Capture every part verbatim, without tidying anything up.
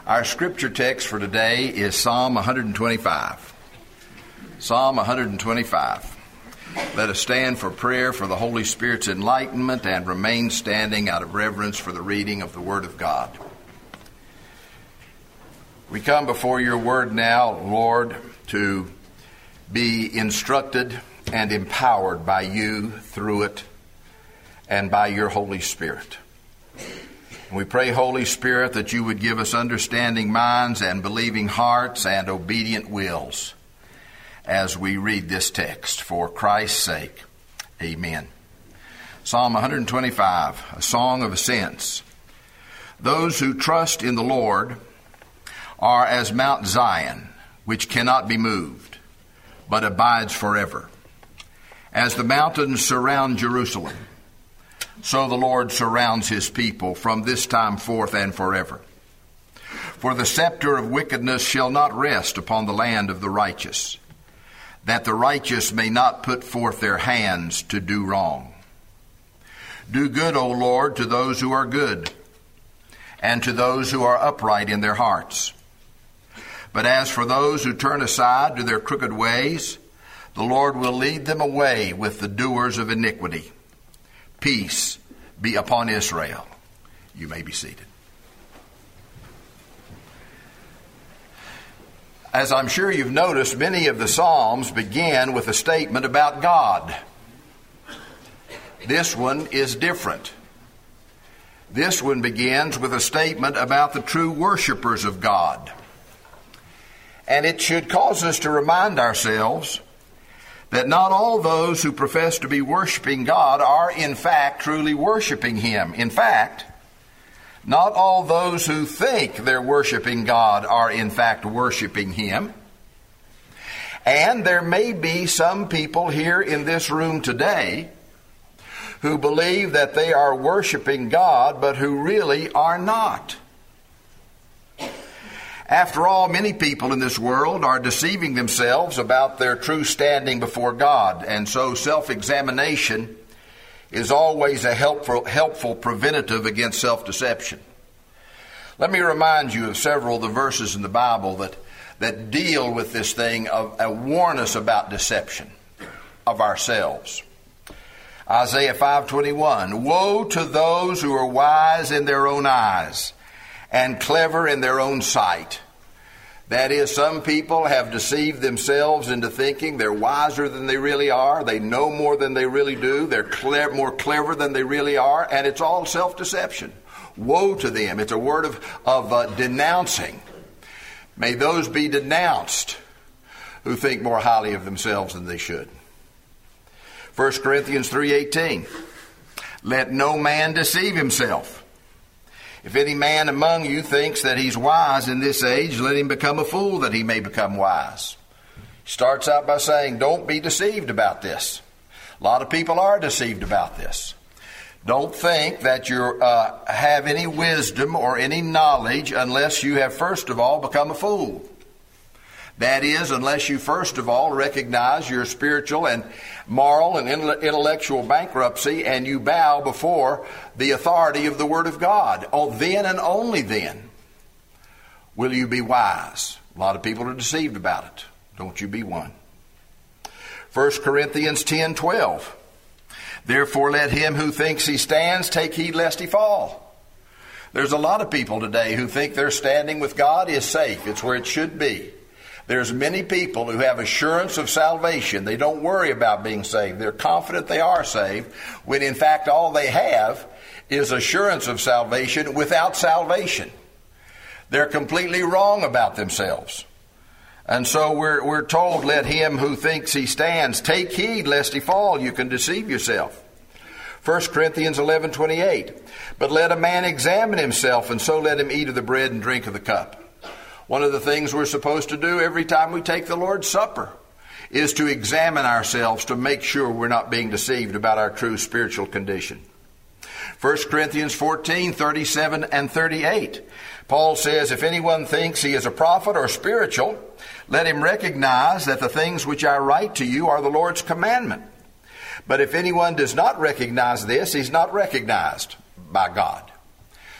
Our scripture text for today is Psalm one twenty-five. Psalm one twenty-five. Let us stand for prayer for the Holy Spirit's enlightenment and remain standing out of reverence for the reading of the Word of God. We come before your Word now, Lord, to be instructed and empowered by you through it and by your Holy Spirit. We pray, Holy Spirit, that you would give us understanding minds and believing hearts and obedient wills as we read this text. For Christ's sake, amen. Psalm one twenty-five, a song of ascents. Those who trust in the Lord are as Mount Zion, which cannot be moved, but abides forever. As the mountains surround Jerusalem, so the Lord surrounds his people from this time forth and forever. For the scepter of wickedness shall not rest upon the land of the righteous, that the righteous may not put forth their hands to do wrong. Do good, O Lord, to those who are good, and to those who are upright in their hearts. But as for those who turn aside to their crooked ways, the Lord will lead them away with the doers of iniquity. Peace be upon Israel. You may be seated. As I'm sure you've noticed, many of the Psalms begin with a statement about God. This one is different. This one begins with a statement about the true worshipers of God. And it should cause us to remind ourselves that not all those who profess to be worshiping God are in fact truly worshiping Him. In fact, not all those who think they're worshiping God are in fact worshiping Him. And there may be some people here in this room today who believe that they are worshiping God, but who really are not. After all, many people in this world are deceiving themselves about their true standing before God, and so self-examination is always a helpful, helpful preventative against self-deception. Let me remind you of several of the verses in the Bible that, that deal with this thing, of uh, warn us about deception of ourselves. Isaiah five twenty-one, woe to those who are wise in their own eyes and clever in their own sight. That is, some people have deceived themselves into thinking they're wiser than they really are. They know more than they really do. They're cle- more clever than they really are. And it's all self-deception. Woe to them. It's a word of, of uh, denouncing. May those be denounced who think more highly of themselves than they should. First Corinthians three eighteen, let no man deceive himself. If any man among you thinks that he's wise in this age, let him become a fool that he may become wise. He starts out by saying, don't be deceived about this. A lot of people are deceived about this. Don't think that you uh, have any wisdom or any knowledge unless you have first of all become a fool. That is, unless you first of all recognize your spiritual and moral and intellectual bankruptcy and you bow before the authority of the Word of God. Oh, then and only then will you be wise. A lot of people are deceived about it. Don't you be one. First Corinthians ten twelve. Therefore let him who thinks he stands take heed lest he fall. There's a lot of people today who think their standing with God is safe. It's where it should be. There's many people who have assurance of salvation. They don't worry about being saved. They're confident they are saved, when in fact all they have is assurance of salvation without salvation. They're completely wrong about themselves. And so we're, we're told, let him who thinks he stands take heed lest he fall. You can deceive yourself. First Corinthians eleven twenty-eight. But let a man examine himself, and so let him eat of the bread and drink of the cup. One of the things we're supposed to do every time we take the Lord's Supper is to examine ourselves to make sure we're not being deceived about our true spiritual condition. First Corinthians fourteen thirty-seven and thirty-eight. Paul says, if anyone thinks he is a prophet or spiritual, let him recognize that the things which I write to you are the Lord's commandment. But if anyone does not recognize this, he's not recognized by God.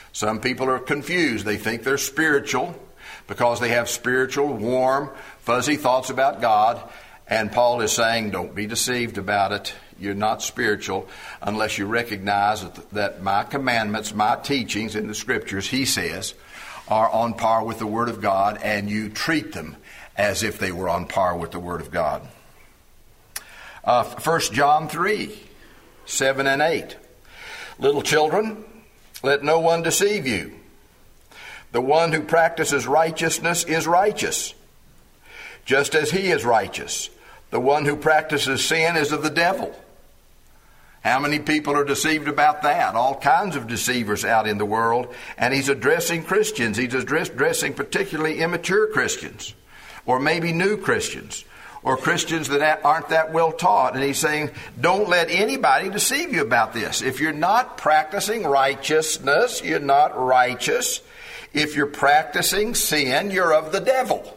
Some people are confused. They think they're spiritual because they have spiritual, warm, fuzzy thoughts about God. And Paul is saying, don't be deceived about it. You're not spiritual unless you recognize that my commandments, my teachings in the Scriptures, he says, are on par with the Word of God, and you treat them as if they were on par with the Word of God. Uh, First John three, seven and eight. Little children, let no one deceive you. The one who practices righteousness is righteous, just as he is righteous. The one who practices sin is of the devil. How many people are deceived about that? All kinds of deceivers out in the world. And he's addressing Christians. He's addressing particularly immature Christians, or maybe new Christians, or Christians that aren't that well taught. And he's saying, don't let anybody deceive you about this. If you're not practicing righteousness, you're not righteous. If you're practicing sin, you're of the devil.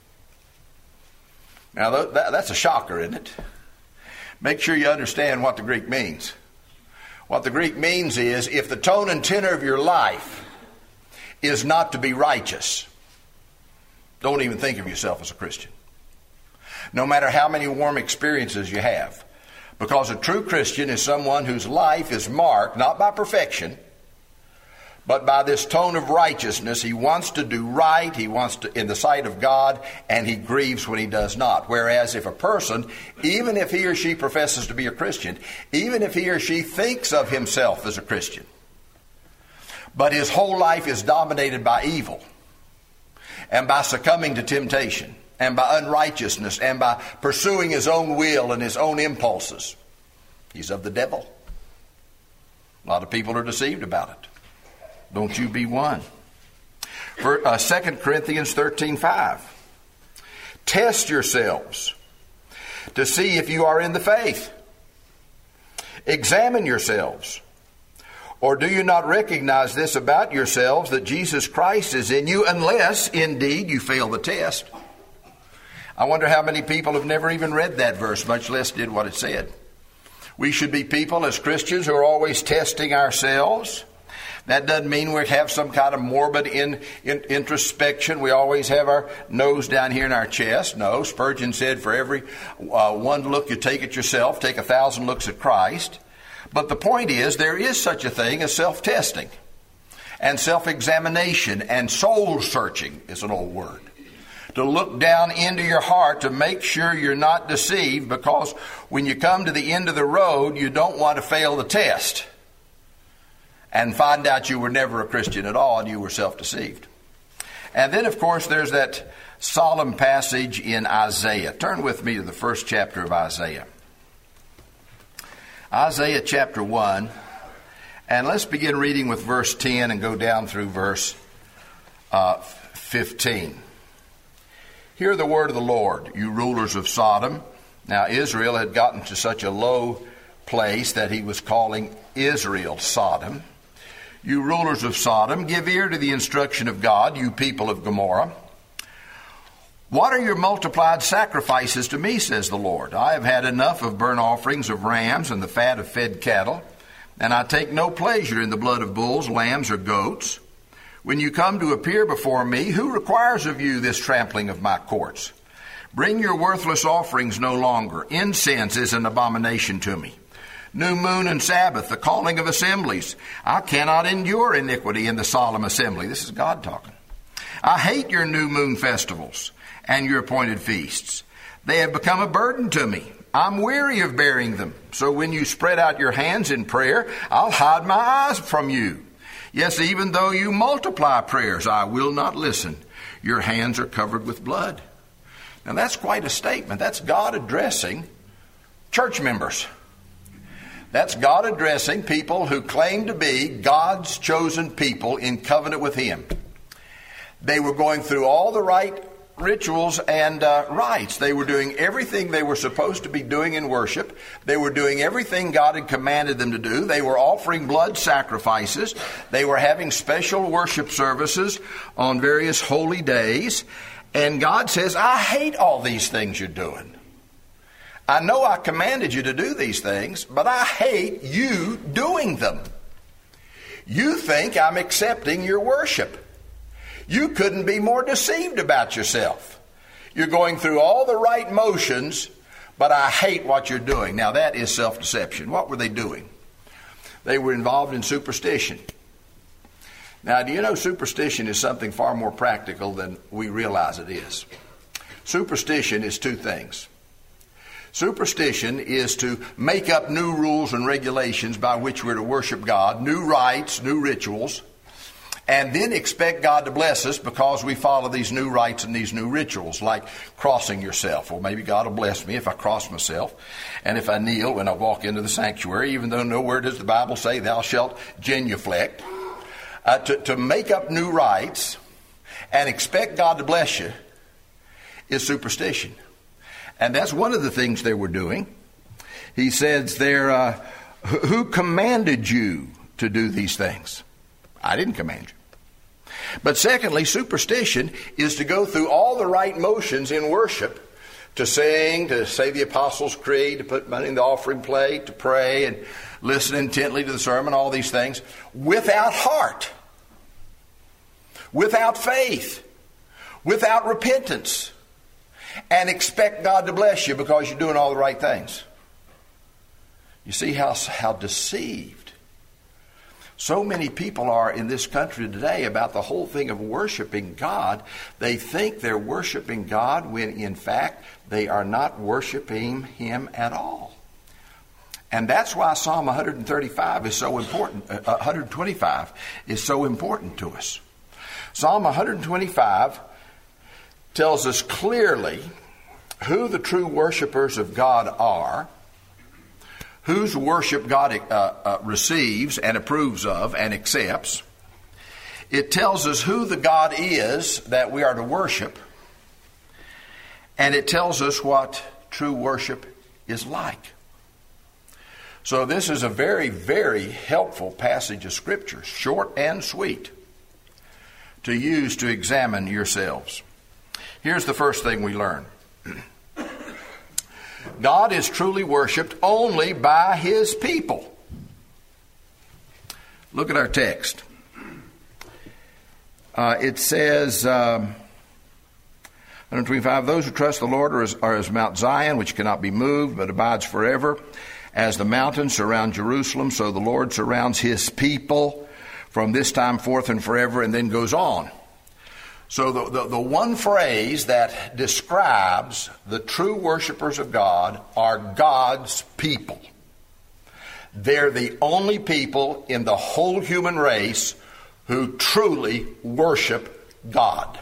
Now, that, that's a shocker, isn't it? Make sure you understand what the Greek means. What the Greek means is, if the tone and tenor of your life is not to be righteous, don't even think of yourself as a Christian. No matter how many warm experiences you have. Because a true Christian is someone whose life is marked not by perfection, but by this tone of righteousness. He wants to do right, he wants to, in the sight of God, and he grieves when he does not. Whereas if a person, even if he or she professes to be a Christian, even if he or she thinks of himself as a Christian, but his whole life is dominated by evil, and by succumbing to temptation, and by unrighteousness, and by pursuing his own will and his own impulses, he's of the devil. A lot of people are deceived about it. Don't you be one. For, uh, Second Corinthians thirteen five. Test yourselves to see if you are in the faith. Examine yourselves. Or do you not recognize this about yourselves, that Jesus Christ is in you, unless indeed you fail the test? I wonder how many people have never even read that verse, much less did what it said. We should be people as Christians who are always testing ourselves. That doesn't mean we have some kind of morbid in, in, introspection. We always have our nose down here in our chest. No, Spurgeon said, for every uh, one look you take at yourself, take a thousand looks at Christ. But the point is, there is such a thing as self-testing and self-examination, and soul-searching is an old word. To look down into your heart to make sure you're not deceived, because when you come to the end of the road, you don't want to fail the test and find out you were never a Christian at all and you were self-deceived. And then, of course, there's that solemn passage in Isaiah. Turn with me to the first chapter of Isaiah. Isaiah chapter one. And let's begin reading with verse ten and go down through verse uh, fifteen. Hear the word of the Lord, you rulers of Sodom. Now, Israel had gotten to such a low place that he was calling Israel Sodom. You rulers of Sodom, give ear to the instruction of God, you people of Gomorrah. What are your multiplied sacrifices to me, says the Lord? I have had enough of burnt offerings of rams and the fat of fed cattle, and I take no pleasure in the blood of bulls, lambs, or goats. When you come to appear before me, who requires of you this trampling of my courts? Bring your worthless offerings no longer. Incense is an abomination to me. New moon and Sabbath, the calling of assemblies. I cannot endure iniquity in the solemn assembly. This is God talking. I hate your new moon festivals and your appointed feasts. They have become a burden to me. I'm weary of bearing them. So when you spread out your hands in prayer, I'll hide my eyes from you. Yes, even though you multiply prayers, I will not listen. Your hands are covered with blood. Now that's quite a statement. That's God addressing church members. That's God addressing people who claim to be God's chosen people in covenant with Him. They were going through all the right rituals and uh, rites. They were doing everything they were supposed to be doing in worship. They were doing everything God had commanded them to do. They were offering blood sacrifices. They were having special worship services on various holy days. And God says, I hate all these things you're doing. I know I commanded you to do these things, but I hate you doing them. You think I'm accepting your worship. You couldn't be more deceived about yourself. You're going through all the right motions, but I hate what you're doing. Now that is self-deception. What were they doing? They were involved in superstition. Now, do you know superstition is something far more practical than we realize it is? Superstition is two things. Superstition is to make up new rules and regulations by which we're to worship God, new rites, new rituals, and then expect God to bless us because we follow these new rites and these new rituals, like crossing yourself. Well, maybe God will bless me if I cross myself, and if I kneel when I walk into the sanctuary, even though nowhere does the Bible say thou shalt genuflect. Uh, to, to make up new rites and expect God to bless you is superstition. And that's one of the things they were doing. He says there, uh, who commanded you to do these things? I didn't command you. But secondly, superstition is to go through all the right motions in worship, to sing, to say the Apostles' Creed, to put money in the offering plate, to pray and listen intently to the sermon, all these things, without heart, without faith, without repentance, and expect God to bless you because you're doing all the right things. You see how, how deceived so many people are in this country today about the whole thing of worshiping God. They think they're worshiping God when in fact they are not worshiping Him at all. And that's why Psalm one thirty-five is so important, uh, one twenty-five is so important to us. Psalm one twenty-five tells us clearly who the true worshipers of God are, whose worship God uh, uh, receives and approves of and accepts. It tells us who the God is that we are to worship, and it tells us what true worship is like. So this is a very, very helpful passage of Scripture, short and sweet, to use to examine yourselves. Here's the first thing we learn. God is truly worshiped only by His people. Look at our text. Uh, it says, um, one twenty-five, those who trust the Lord are as, are as Mount Zion, which cannot be moved, but abides forever. As the mountains surround Jerusalem, so the Lord surrounds His people from this time forth and forever, and then goes on. So the, the, the one phrase that describes the true worshipers of God are God's people. They're the only people in the whole human race who truly worship God.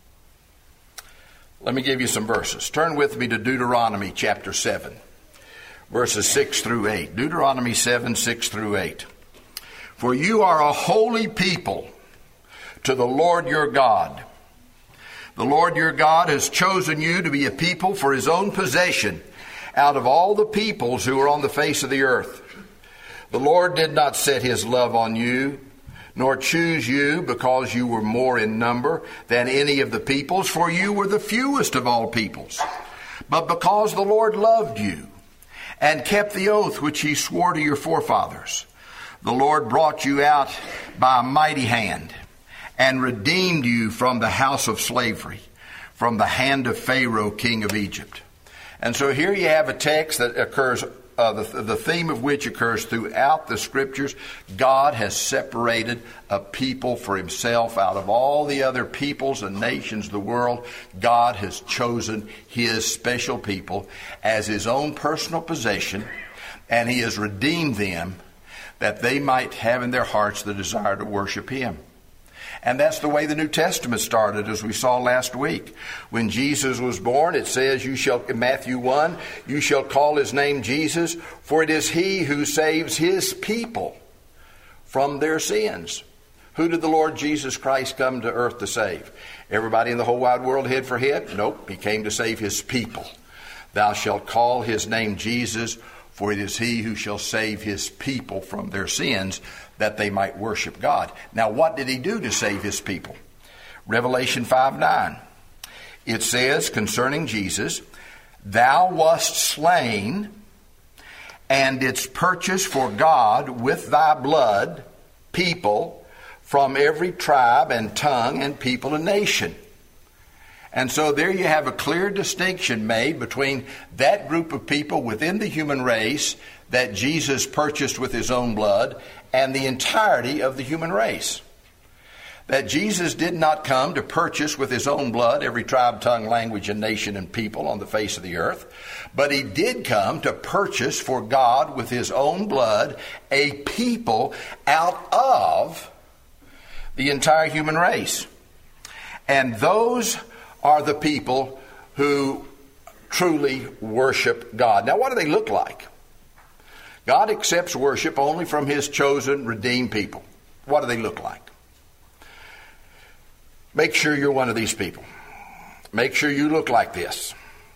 Let me give you some verses. Turn with me to Deuteronomy chapter seven, verses six through eight. Deuteronomy seven, six through eight. For you are a holy people to the Lord your God. The Lord your God has chosen you to be a people for His own possession out of all the peoples who are on the face of the earth. The Lord did not set His love on you, nor choose you because you were more in number than any of the peoples, for you were the fewest of all peoples, but because the Lord loved you and kept the oath which He swore to your forefathers. The Lord brought you out by a mighty hand and redeemed you from the house of slavery, from the hand of Pharaoh, king of Egypt. And so here you have a text that occurs, uh, the, the theme of which occurs throughout the Scriptures. God has separated a people for Himself out of all the other peoples and nations of the world. God has chosen His special people as His own personal possession, and He has redeemed them that they might have in their hearts the desire to worship Him. And that's the way the New Testament started, as we saw last week. When Jesus was born, it says, you shall, in Matthew one, you shall call His name Jesus, for it is He who saves His people from their sins. Who did the Lord Jesus Christ come to earth to save? Everybody in the whole wide world head for head? Nope, He came to save His people. Thou shalt call His name Jesus, for it is He who shall save His people from their sins, that they might worship God. Now, what did He do to save His people? Revelation five nine. It says concerning Jesus, Thou wast slain, and didst purchase for God with thy blood people from every tribe and tongue and people and nation. And so there you have a clear distinction made between that group of people within the human race that Jesus purchased with his own blood and the entirety of the human race. That Jesus did not come to purchase with his own blood every tribe, tongue, language, and nation and people on the face of the earth, but he did come to purchase for God with his own blood a people out of the entire human race. And those are the people who truly worship God. Now, what do they look like? God accepts worship only from his chosen, redeemed people. What do they look like? Make sure you're one of these people. Make sure you look like this.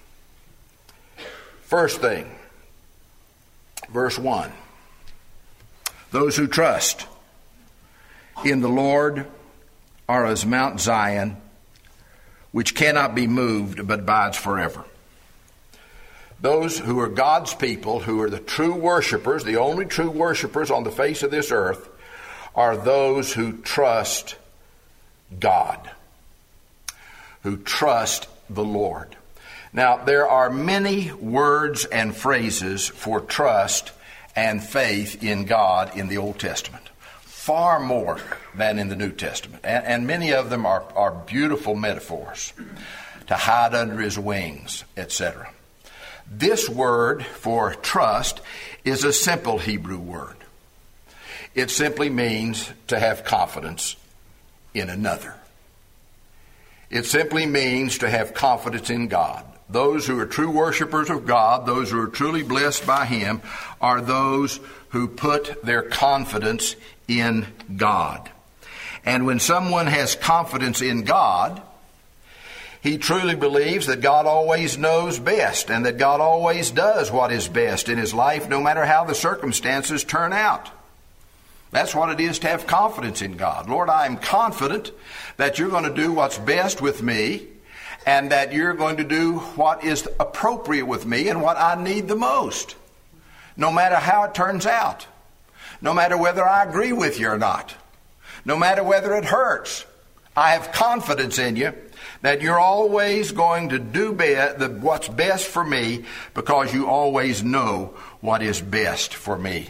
First thing, verse one. Those who trust in the Lord are as Mount Zion, which cannot be moved but abides forever. Those who are God's people, who are the true worshipers, the only true worshipers on the face of this earth, are those who trust God, who trust the Lord. Now, there are many words and phrases for trust and faith in God in the Old Testament, far more than in the New Testament. And, and many of them are, are beautiful metaphors, to hide under his wings, et cetera. This word for trust is a simple Hebrew word. It simply means to have confidence in another. It simply means to have confidence in God. Those who are true worshipers of God, those who are truly blessed by him, are those who put their confidence in God. And when someone has confidence in God, he truly believes that God always knows best and that God always does what is best in his life, no matter how the circumstances turn out. That's what it is to have confidence in God. Lord, I am confident that you're going to do what's best with me and that you're going to do what is appropriate with me and what I need the most, no matter how it turns out, no matter whether I agree with you or not, no matter whether it hurts. I have confidence in you that you're always going to do be- the, what's best for me because you always know what is best for me.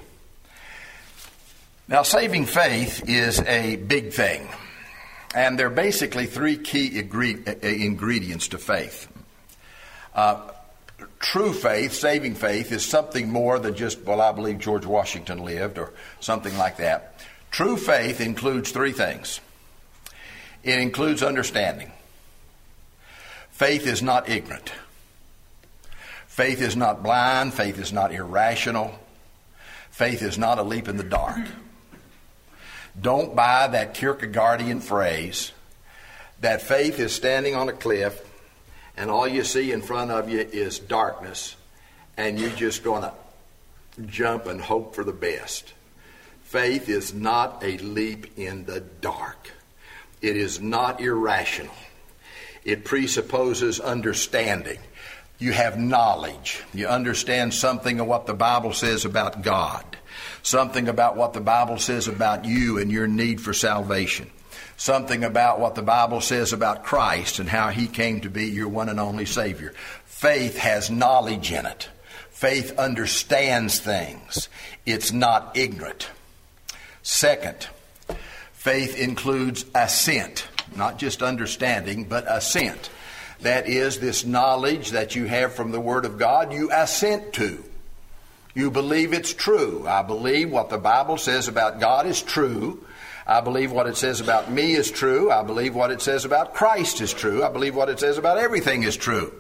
Now, saving faith is a big thing, and there are basically three key ingre- ingredients to faith. Uh, true faith, saving faith, is something more than just, well, I believe George Washington lived or something like that. True faith includes three things. It includes understanding. Faith is not ignorant. Faith is not blind. Faith is not irrational. Faith is not a leap in the dark. Don't buy that Kierkegaardian phrase that faith is standing on a cliff and all you see in front of you is darkness and you're just going to jump and hope for the best. Faith is not a leap in the dark. It is not irrational. It presupposes understanding. You have knowledge. You understand something of what the Bible says about God. Something about what the Bible says about you and your need for salvation. Something about what the Bible says about Christ and how he came to be your one and only Savior. Faith has knowledge in it. Faith understands things. It's not ignorant. Second, faith includes assent. Not just understanding, but assent. That is, this knowledge that you have from the Word of God, you assent to. You believe it's true. I believe what the Bible says about God is true. I believe what it says about me is true. I believe what it says about Christ is true. I believe what it says about everything is true.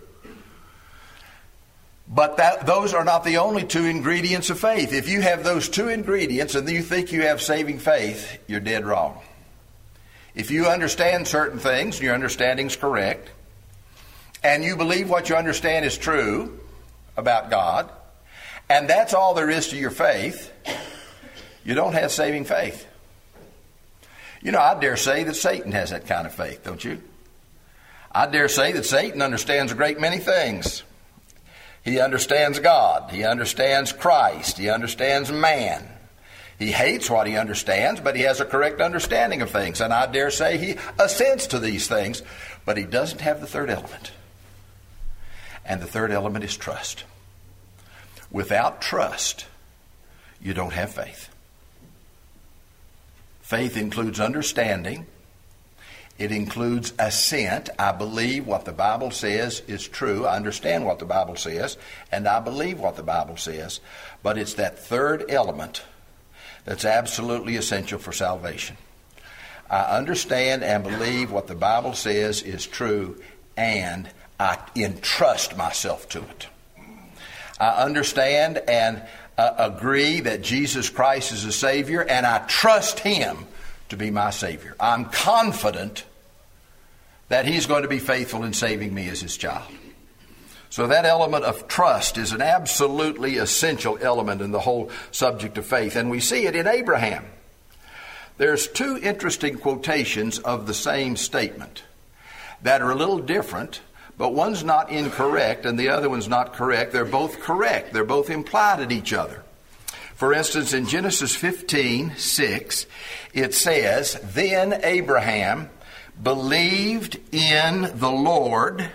But that, those are not the only two ingredients of faith. If you have those two ingredients and you think you have saving faith, you're dead wrong. If you understand certain things, your understanding's correct, and you believe what you understand is true about God, and that's all there is to your faith, you don't have saving faith. You know, I dare say that Satan has that kind of faith, don't you? I dare say that Satan understands a great many things. He understands God. He understands Christ. He understands man. He hates what he understands, but he has a correct understanding of things. And I dare say he assents to these things, but he doesn't have the third element. And the third element is trust. Without trust, you don't have faith. Faith includes understanding. It includes assent. I believe what the Bible says is true. I understand what the Bible says, and I believe what the Bible says. But it's that third element that's absolutely essential for salvation. I understand and believe what the Bible says is true, and I entrust myself to it. I understand and uh, agree that Jesus Christ is a Savior, and I trust Him to be my Savior. I'm confident that He's going to be faithful in saving me as His child. So that element of trust is an absolutely essential element in the whole subject of faith. And we see it in Abraham. There's two interesting quotations of the same statement that are a little different, but one's not incorrect and the other one's not correct. They're both correct. They're both implied at each other. For instance, in Genesis fifteen six, it says, "Then Abraham believed in the Lord,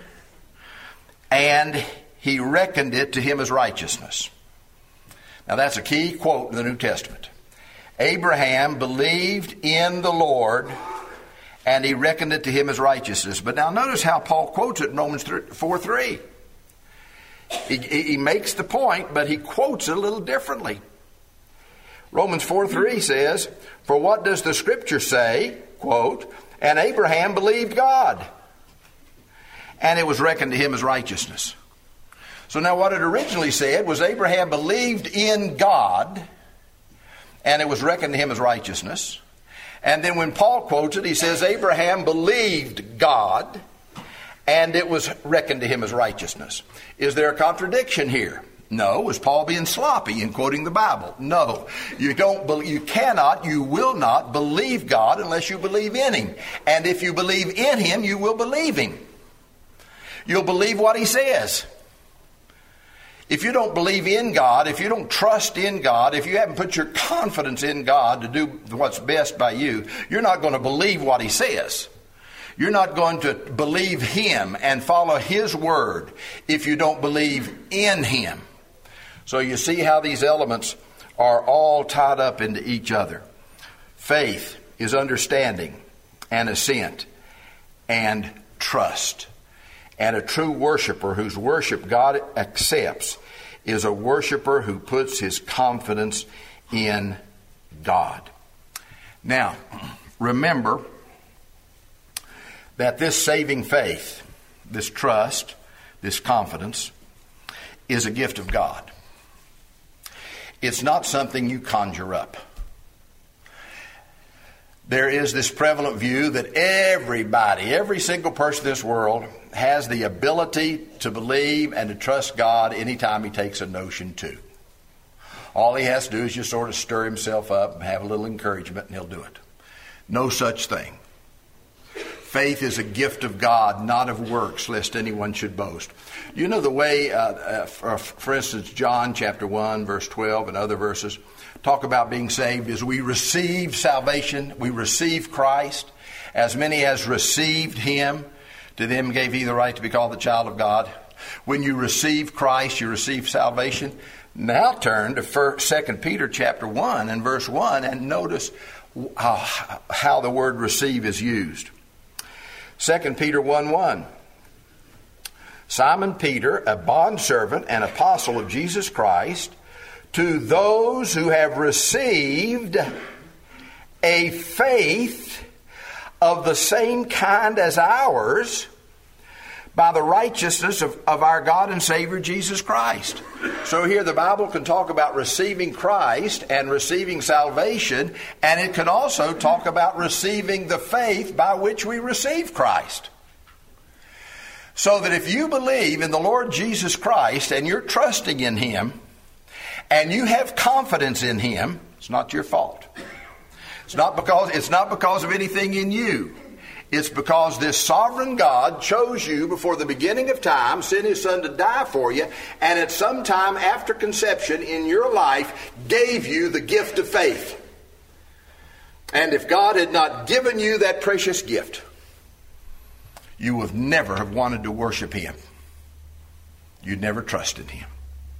and He reckoned it to him as righteousness." Now that's a key quote in the New Testament. Abraham believed in the Lord, and He reckoned it to him as righteousness. But now notice how Paul quotes it in Romans four three. He, he makes the point, but he quotes it a little differently. Romans four three says, "For what does the Scripture say?" Quote, "And Abraham believed God, and it was reckoned to him as righteousness." So now what it originally said was Abraham believed in God, and it was reckoned to him as righteousness. And then when Paul quotes it, he says Abraham believed God, and it was reckoned to him as righteousness. Is there a contradiction here? No. Was Paul being sloppy in quoting the Bible? No. You don't. Be, you cannot, you will not believe God unless you believe in Him. And if you believe in Him, you will believe Him. You'll believe what He says. If you don't believe in God, if you don't trust in God, if you haven't put your confidence in God to do what's best by you, you're not going to believe what He says. You're not going to believe Him and follow His word if you don't believe in Him. So you see how these elements are all tied up into each other. Faith is understanding and assent and trust. And a true worshiper whose worship God accepts is a worshiper who puts his confidence in God. Now, remember that this saving faith, this trust, this confidence, is a gift of God. It's not something you conjure up. There is this prevalent view that everybody, every single person in this world has the ability to believe and to trust God anytime he takes a notion to. All he has to do is just sort of stir himself up and have a little encouragement, and he'll do it. No such thing. Faith is a gift of God, not of works, lest anyone should boast. You know the way, uh, uh, for, for instance, John chapter one, verse twelve, and other verses talk about being saved is we receive salvation, we receive Christ. As many as received Him, to them gave He the right to be called the child of God. When you receive Christ, you receive salvation. Now turn to Second Peter chapter one and verse one and notice how, how the word receive is used. Second Peter one one. Simon Peter, a bondservant and apostle of Jesus Christ, to those who have received a faith of the same kind as ours by the righteousness of, of our God and Savior Jesus Christ. So here the Bible can talk about receiving Christ and receiving salvation, and it can also talk about receiving the faith by which we receive Christ. So that if you believe in the Lord Jesus Christ and you're trusting in Him and you have confidence in Him, it's not your fault. It's not because, it's not because of anything in you. It's because this sovereign God chose you before the beginning of time, sent his son to die for you, and at some time after conception in your life gave you the gift of faith. And if God had not given you that precious gift, you would never have wanted to worship him. You'd never trusted him.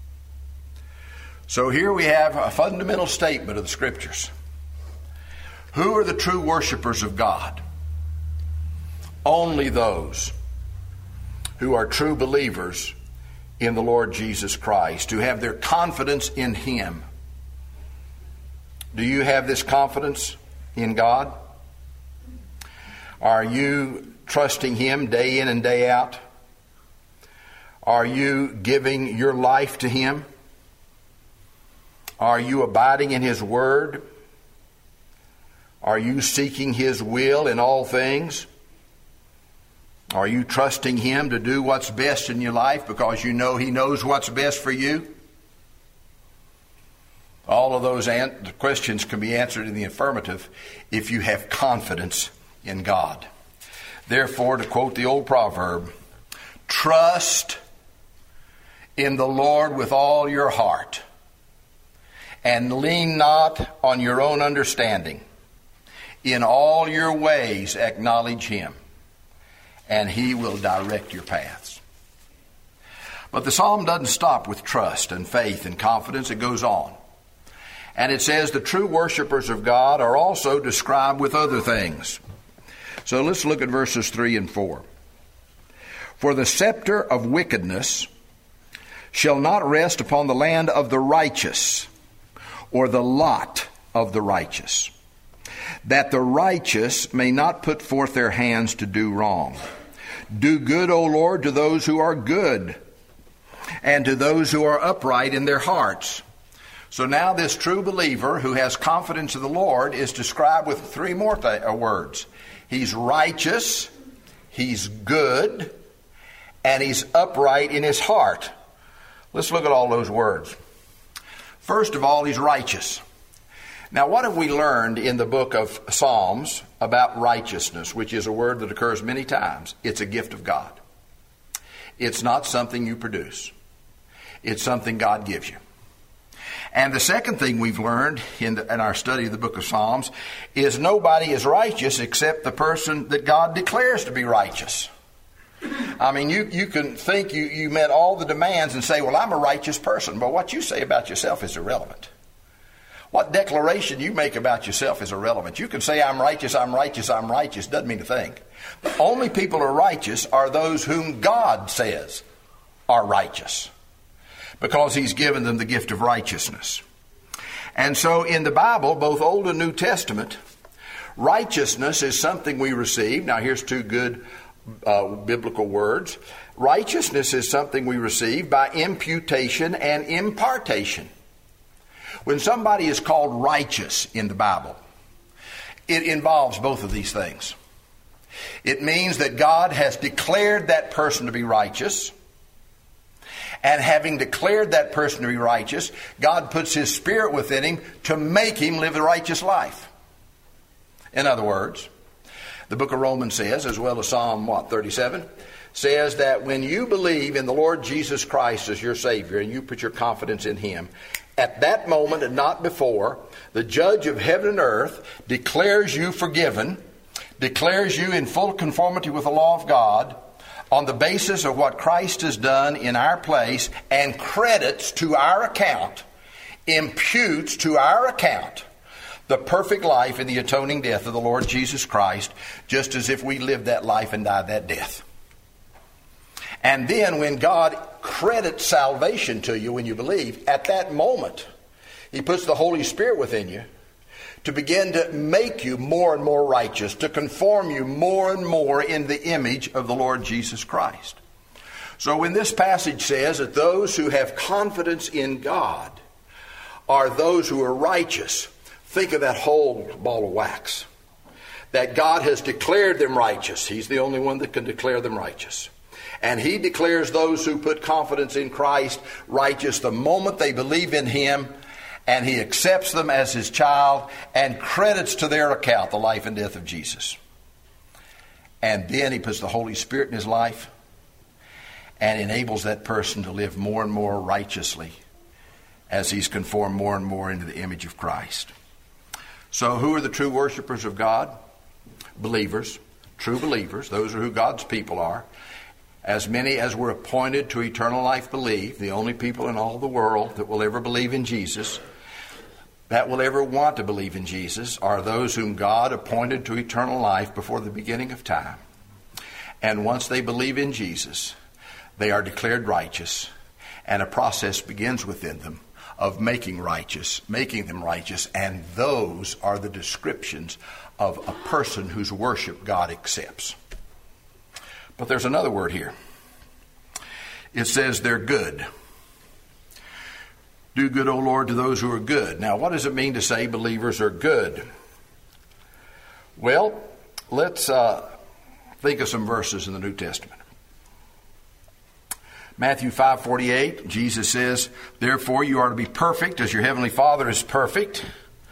So here we have a fundamental statement of the Scriptures. Who are the true worshipers of God? Only those who are true believers in the Lord Jesus Christ, who have their confidence in him. Do you have this confidence in God? Are you trusting him day in and day out? Are you giving your life to him? Are you abiding in his word? Are you seeking his will in all things? Are you trusting him to do what's best in your life because you know he knows what's best for you? All of those an- questions can be answered in the affirmative if you have confidence in God. Therefore, to quote the old proverb, trust in the Lord with all your heart, and lean not on your own understanding. In all your ways acknowledge him, and he will direct your paths. But the psalm doesn't stop with trust and faith and confidence. It goes on. And it says the true worshipers of God are also described with other things. So let's look at verses three and four. For the scepter of wickedness shall not rest upon the land of the righteous, or the lot of the righteous, that the righteous may not put forth their hands to do wrong. Do good, O Lord, to those who are good, and to those who are upright in their hearts. So now this true believer who has confidence in the Lord is described with three more th- words. He's righteous, he's good, and he's upright in his heart. Let's look at all those words. First of all, he's righteous. Now, what have we learned in the book of Psalms about righteousness, which is a word that occurs many times? It's a gift of God. It's not something you produce. It's something God gives you. And the second thing we've learned in, the, in our study of the book of Psalms is nobody is righteous except the person that God declares to be righteous. I mean, you, you can think you, you met all the demands and say, well, I'm a righteous person. But what you say about yourself is irrelevant. What declaration you make about yourself is irrelevant. You can say, I'm righteous, I'm righteous, I'm righteous. Doesn't mean a thing. The only people who are righteous are those whom God says are righteous, because he's given them the gift of righteousness. And so in the Bible, both Old and New Testament, righteousness is something we receive. Now here's two good uh, biblical words. Righteousness is something we receive by imputation and impartation. When somebody is called righteous in the Bible, it involves both of these things. It means that God has declared that person to be righteous, and having declared that person to be righteous, God puts his Spirit within him to make him live a righteous life. In other words, the book of Romans says, as well as Psalm, what, thirty-seven, says that when you believe in the Lord Jesus Christ as your Savior and you put your confidence in him, at that moment and not before, the judge of heaven and earth declares you forgiven, declares you in full conformity with the law of God on the basis of what Christ has done in our place, and credits to our account, imputes to our account the perfect life and the atoning death of the Lord Jesus Christ, just as if we lived that life and died that death. And then when God credits salvation to you when you believe, at that moment, he puts the Holy Spirit within you to begin to make you more and more righteous, to conform you more and more in the image of the Lord Jesus Christ. So when this passage says that those who have confidence in God are those who are righteous, think of that whole ball of wax. That God has declared them righteous. He's the only one that can declare them righteous. And he declares those who put confidence in Christ righteous the moment they believe in him, and he accepts them as his child and credits to their account the life and death of Jesus. And then he puts the Holy Spirit in his life and enables that person to live more and more righteously as he's conformed more and more into the image of Christ. So who are the true worshipers of God? Believers, true believers. Those are who God's people are. As many as were appointed to eternal life believe, the only people in all the world that will ever believe in Jesus, that will ever want to believe in Jesus, are those whom God appointed to eternal life before the beginning of time. And once they believe in Jesus, they are declared righteous, and a process begins within them of making righteous, making them righteous, and those are the descriptions of a person whose worship God accepts. But there's another word here. It says they're good. Do good, O Lord, to those who are good. Now, what does it mean to say believers are good? Well, let's uh, think of some verses in the New Testament. Matthew five forty-eight, Jesus says, therefore you are to be perfect as your heavenly Father is perfect.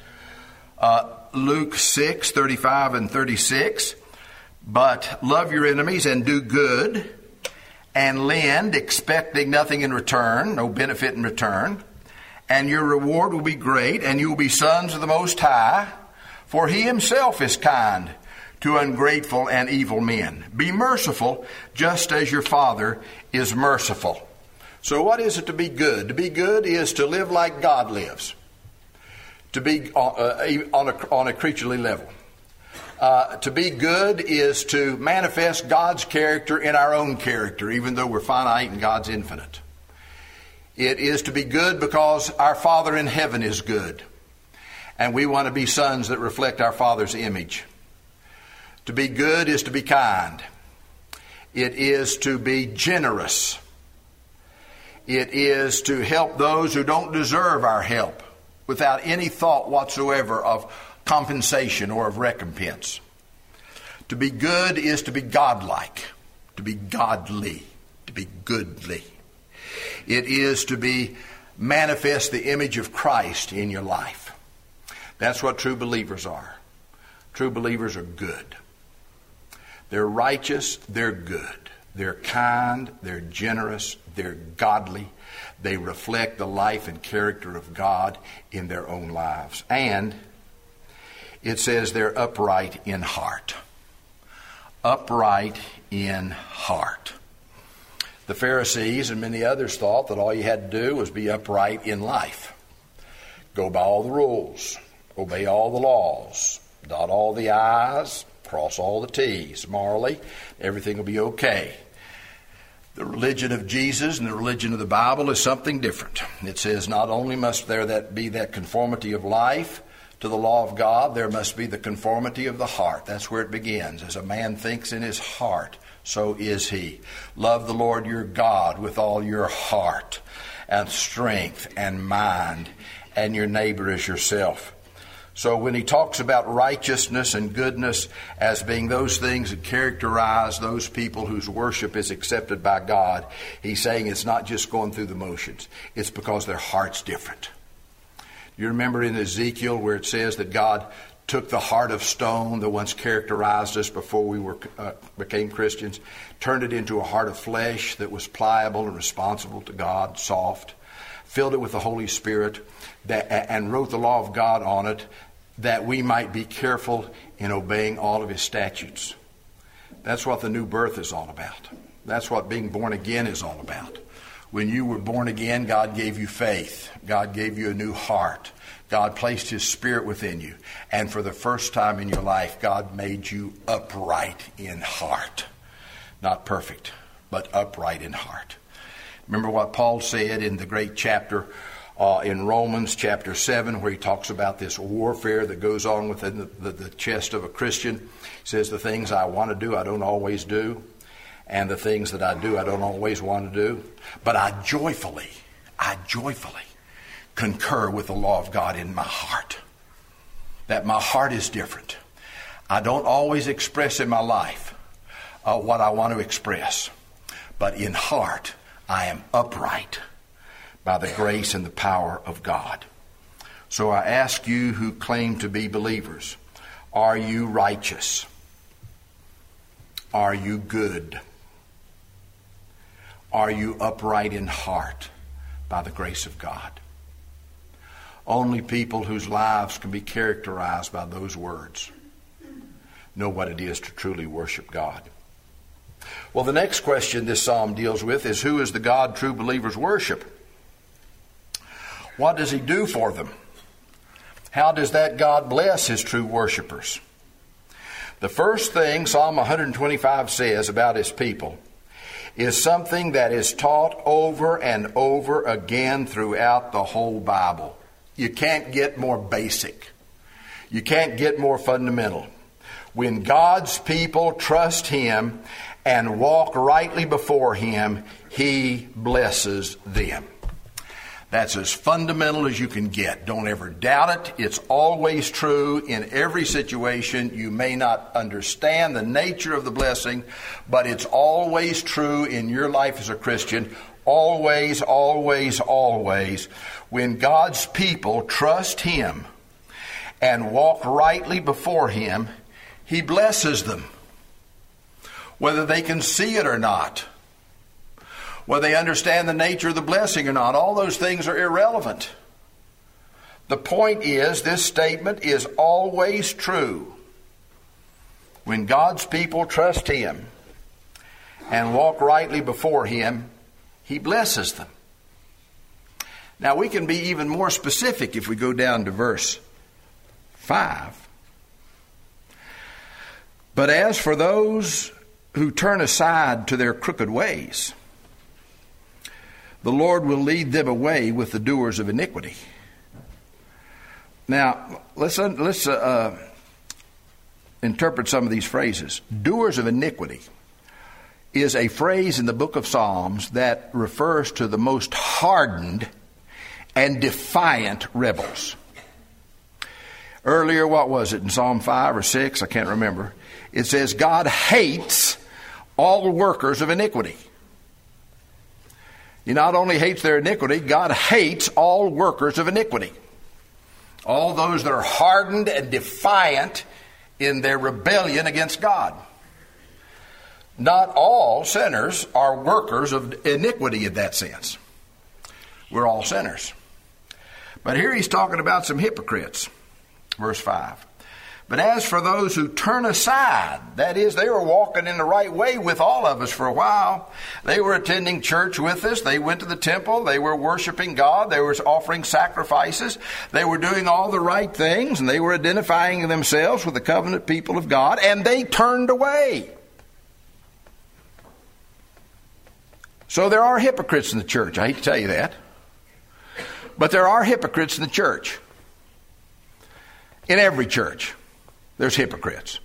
Uh, Luke six thirty-five and thirty-six, but love your enemies and do good and lend, expecting nothing in return, no benefit in return, and your reward will be great, and you will be sons of the Most High, for he himself is kind to ungrateful and evil men. Be merciful, just as your Father is merciful. So what is it to be good? To be good is to live like God lives. To be uh, on, a, on a creaturely level. Uh, to be good is to manifest God's character in our own character, even though we're finite and God's infinite. It is to be good because our Father in heaven is good. And we want to be sons that reflect our Father's image. To be good is to be kind. It is to be generous. It is to help those who don't deserve our help without any thought whatsoever of compensation or of recompense. To be good is to be godlike, to be godly, to be goodly. It is to be manifest the image of Christ in your life. That's what true believers are. True believers are good. They're righteous, they're good. They're kind, they're generous, they're godly. They reflect the life and character of God in their own lives. And it says they're upright in heart. Upright in heart. The Pharisees and many others thought that all you had to do was be upright in life. Go by all the rules. Obey all the laws. Dot all the I's. Cross all the T's. Morally, everything will be okay. The religion of Jesus and the religion of the Bible is something different. It says not only must there that be that conformity of life to the law of God, there must be the conformity of the heart. That's where it begins. As a man thinks in his heart, so is he. Love the Lord your God with all your heart and strength and mind, and your neighbor as yourself. So when he talks about righteousness and goodness as being those things that characterize those people whose worship is accepted by God, he's saying it's not just going through the motions. It's because their heart's different. You remember in Ezekiel where it says that God took the heart of stone that once characterized us before we were uh, became Christians, turned it into a heart of flesh that was pliable and responsive to God, soft, filled it with the Holy Spirit, that, and wrote the law of God on it, that we might be careful in obeying all of his statutes. That's what the new birth is all about. That's what being born again is all about. When you were born again, God gave you faith. God gave you a new heart. God placed his Spirit within you. And for the first time in your life, God made you upright in heart. Not perfect, but upright in heart. Remember what Paul said in the great chapter Uh, in Romans chapter seven, where he talks about this warfare that goes on within the, the, the chest of a Christian. He says, the things I want to do, I don't always do. And the things that I do, I don't always want to do. But I joyfully, I joyfully concur with the law of God in my heart. That my heart is different. I don't always express in my life uh, what I want to express. But in heart, I am upright by the grace and the power of God. So I ask you who claim to be believers, are you righteous? Are you good? Are you upright in heart by the grace of God? Only people whose lives can be characterized by those words know what it is to truly worship God. Well, the next question this psalm deals with is, who is the God true believers worship? What does he do for them? How does that God bless his true worshipers? The first thing Psalm one twenty-five says about his people is something that is taught over and over again throughout the whole Bible. You can't get more basic. You can't get more fundamental. When God's people trust him and walk rightly before him, he blesses them. That's as fundamental as you can get. Don't ever doubt it. It's always true in every situation. You may not understand the nature of the blessing, but it's always true in your life as a Christian. Always, always, always. When God's people trust him and walk rightly before him, he blesses them, whether they can see it or not, whether they understand the nature of the blessing or not. All those things are irrelevant. The point is, this statement is always true. When God's people trust him and walk rightly before him, he blesses them. Now, we can be even more specific if we go down to verse five. But as for those who turn aside to their crooked ways, the Lord will lead them away with the doers of iniquity. Now, let's, let's uh, uh, interpret some of these phrases. Doers of iniquity is a phrase in the book of Psalms that refers to the most hardened and defiant rebels. Earlier, what was it, in Psalm five or six? I can't remember. It says, God hates all workers of iniquity. He not only hates their iniquity, God hates all workers of iniquity. All those that are hardened and defiant in their rebellion against God. Not all sinners are workers of iniquity in that sense. We're all sinners. But here he's talking about some hypocrites. Verse five. But as for those who turn aside, that is, they were walking in the right way with all of us for a while. They were attending church with us. They went to the temple. They were worshiping God. They were offering sacrifices. They were doing all the right things, and they were identifying themselves with the covenant people of God, and they turned away. So there are hypocrites in the church. I hate to tell you that. But there are hypocrites in the church. In every church, there's hypocrites.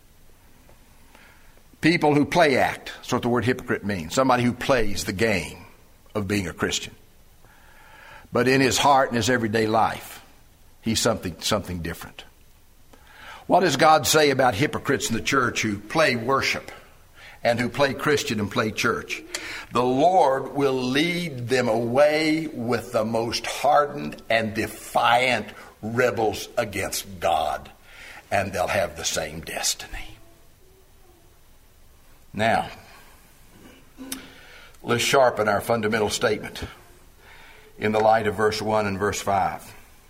People who play act. That's what the word hypocrite means. Somebody who plays the game of being a Christian. But in his heart and his everyday life, he's something, something different. What does God say about hypocrites in the church who play worship and who play Christian and play church? The Lord will lead them away with the most hardened and defiant rebels against God, and they'll have the same destiny. Now, let's sharpen our fundamental statement in the light of verse one and verse five.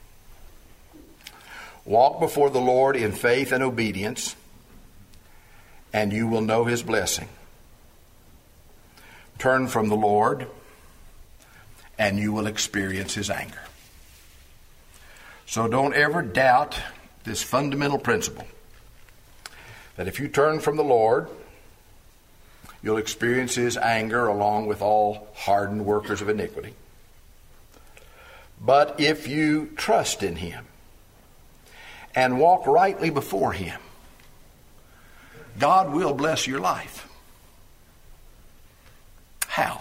Walk before the Lord in faith and obedience, and you will know his blessing. Turn from the Lord, and you will experience his anger. So don't ever doubt this fundamental principle, that if you turn from the Lord, you'll experience his anger along with all hardened workers of iniquity. But if you trust in him and walk rightly before him, God will bless your life. How?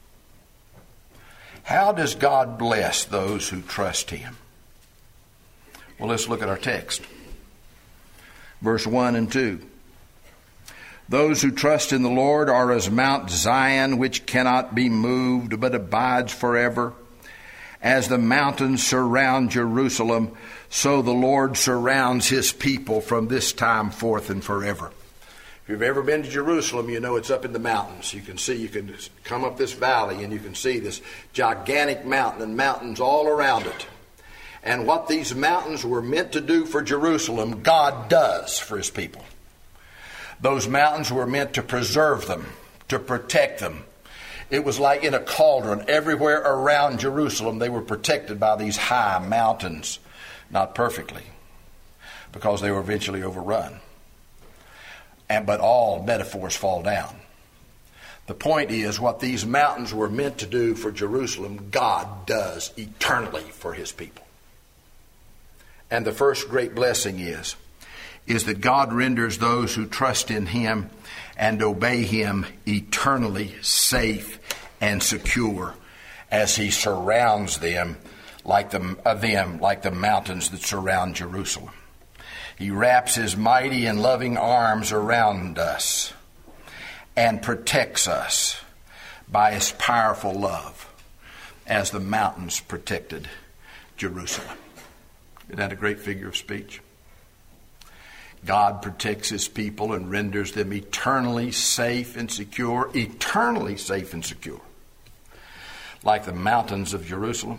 How does God bless those who trust him? Well, let's look at our text. Verse one and two. Those who trust in the Lord are as Mount Zion, which cannot be moved, but abides forever. As the mountains surround Jerusalem, so the Lord surrounds his people from this time forth and forever. If you've ever been to Jerusalem, you know it's up in the mountains. You can see, you can come up this valley and you can see this gigantic mountain and mountains all around it. And what these mountains were meant to do for Jerusalem, God does for his people. Those mountains were meant to preserve them, to protect them. It was like in a cauldron. Everywhere around Jerusalem, they were protected by these high mountains. Not perfectly, because they were eventually overrun. And but all metaphors fall down. The point is, what these mountains were meant to do for Jerusalem, God does eternally for his people. And the first great blessing is, is that God renders those who trust in him and obey him eternally safe and secure as he surrounds them like the, uh, them like the mountains that surround Jerusalem. He wraps his mighty and loving arms around us and protects us by his powerful love as the mountains protected Jerusalem. Isn't that a great figure of speech? God protects his people and renders them eternally safe and secure, eternally safe and secure, like the mountains of Jerusalem.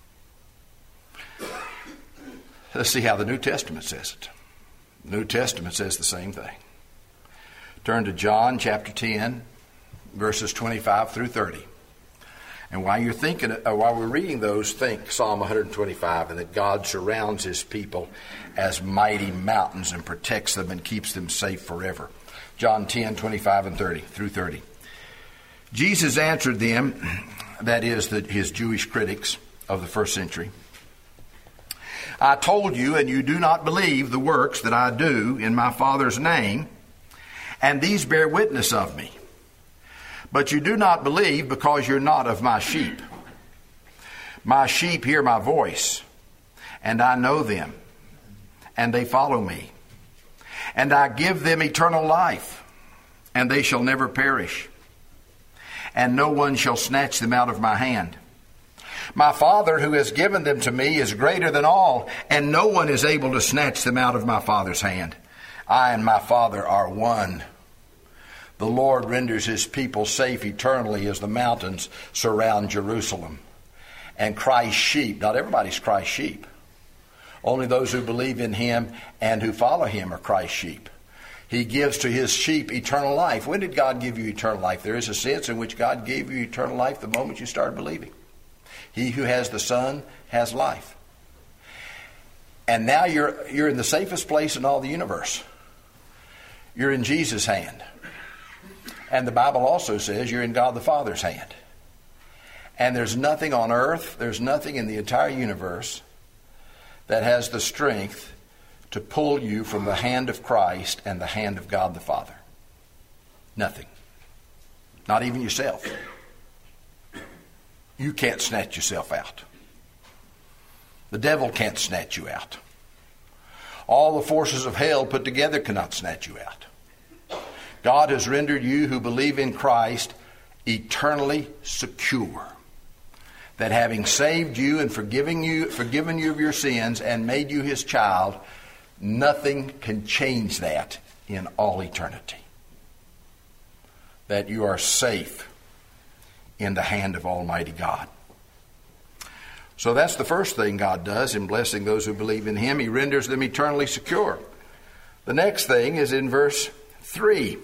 Let's see how the New Testament says it. The New Testament says the same thing. Turn to John chapter ten, verses twenty-five through thirty. And while you're thinking, uh, while we're reading those, think Psalm one twenty-five, and that God surrounds his people as mighty mountains and protects them and keeps them safe forever. John ten, twenty-five and thirty through thirty. Jesus answered them, that is, the, his Jewish critics of the first century, I told you, and you do not believe the works that I do in my Father's name, and these bear witness of me. But you do not believe because you're not of my sheep. My sheep hear my voice, and I know them, and they follow me. And I give them eternal life, and they shall never perish, and no one shall snatch them out of my hand. My Father who has given them to me is greater than all, and no one is able to snatch them out of my Father's hand. I and my Father are one. The Lord renders his people safe eternally as the mountains surround Jerusalem. And Christ's sheep, not everybody's Christ's sheep. Only those who believe in him and who follow him are Christ's sheep. He gives to his sheep eternal life. When did God give you eternal life? There is a sense in which God gave you eternal life the moment you started believing. He who has the Son has life. And now you're you're in the safest place in all the universe. You're in Jesus' hand. And the Bible also says you're in God the Father's hand. And there's nothing on earth, there's nothing in the entire universe that has the strength to pull you from the hand of Christ and the hand of God the Father. Nothing. Not even yourself. You can't snatch yourself out. The devil can't snatch you out. All the forces of hell put together cannot snatch you out. God has rendered you who believe in Christ eternally secure. That having saved you and forgiving you, forgiven you of your sins and made you his child, nothing can change that in all eternity. That you are safe in the hand of Almighty God. So that's the first thing God does in blessing those who believe in him. He renders them eternally secure. The next thing is in verse three.